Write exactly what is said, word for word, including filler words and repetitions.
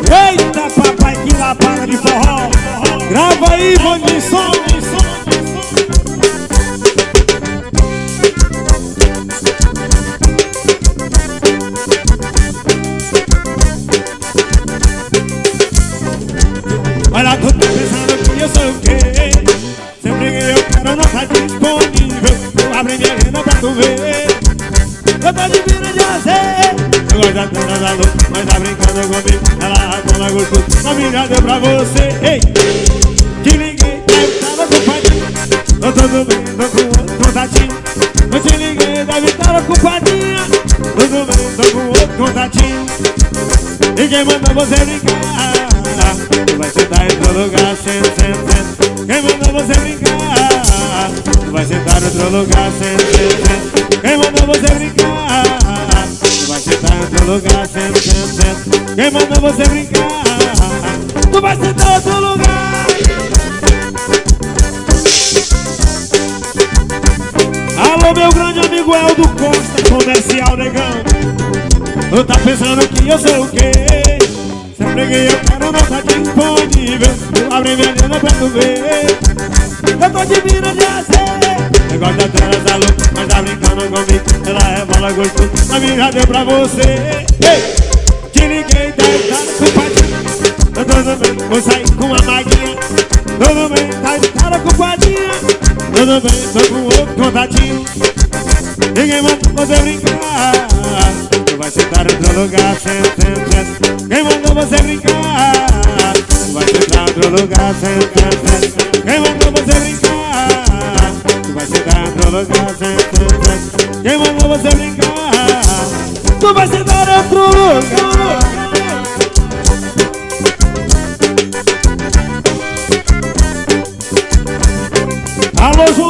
Eita papai, que lapada de forró. Grava aí, Vandisson. Olha, tu tá pensando que eu sou o quê? Sempre que eu quero não tá disponível. Tu abre minha agenda pra tu ver. Eu tô divina de azer. Eu gosto da tela da luz, mas tá brincando comigo. Ela racola gostoso, a minha deu pra você. Ei, te liguei, deve estar ocupadinho. Eu tô dormindo com outro contatinho. Eu te liguei, deve estar ocupadinha. Eu tô dormindo com outro contatinho. E quem mandou você brincar? Tu vai sentar em outro lugar, senta, senta, senta. Quem mandou você brincar? Tu vai sentar em outro lugar, senta, senta, senta. Quem mandou você brincar? Tu vai sentar em outro lugar, senta, senta, senta. Quem mandou você brincar? Tu vai sentar em outro lugar. Alô, meu grande amigo Eldo Costa, comercial negão. Tu tá pensando que eu sou o quê? Sempre que eu quero não tá disponível. Tu abre minha agenda pra tu ver. Eu tô divina de azer. Eu gosto da tela da luz, mas tá brincando comigo. Ela rebola gostoso, a minha já deu pra você. Ei, te liguei, deve estar ocupadinho. Eu tô dormindo, vou sair com uma maguinha. Tudo bem, tá estar ocupadinha. Tudo bem, tô com outro contatinho. Ninguém mandou você brincar. Tu vai sentar em outro lugar, senta, senta, senta. Quem mandou você brincar? Tu vai sentar em outro lugar, senta, senta, senta. Quem mandou você brincar? Tu vai sentar em outro lugar, senta, senta, senta. Quem mandou você brincar? Tu vai sentar em outro lugar. Alô, João.